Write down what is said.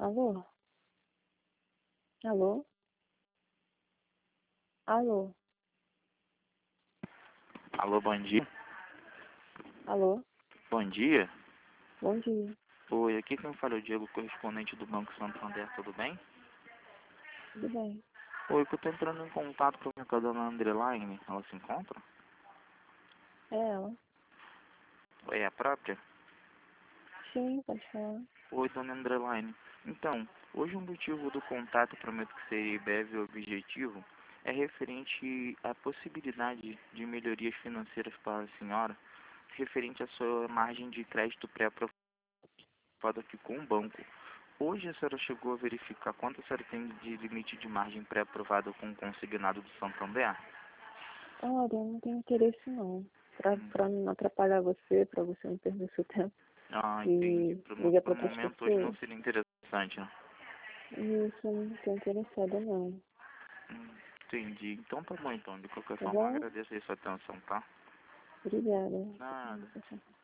Alô? Alô? Alô? Alô, bom dia. Alô? Bom dia. Bom dia. Oi, aqui quem fala é o Diego, correspondente do Banco Santander, tudo bem? Tudo bem? Oi, que eu tô entrando em contato com a dona Andrelaine, ela se encontra? É ela? É a própria? Sim, pode falar. Oi, dona Andrelaine. Então, hoje o motivo do contato, prometo que seria breve e objetivo, é referente à possibilidade de melhorias financeiras para a senhora, referente à sua margem de crédito pré-aprovada aqui com o banco. Hoje a senhora chegou a verificar quanto a senhora tem de limite de margem pré-aprovado com o consignado do Santander? Olha, eu não tenho interesse não. Hum. Pra não atrapalhar você, pra você não perder seu tempo Ah, entendi. e ligar pra Pro outras momento hoje não pessoas. seria interessante, né? E isso eu não tô interessada não. Entendi. Então tá bom então. De qualquer Tá forma, eu bom? agradeço aí sua atenção, tá? Obrigada. Nada.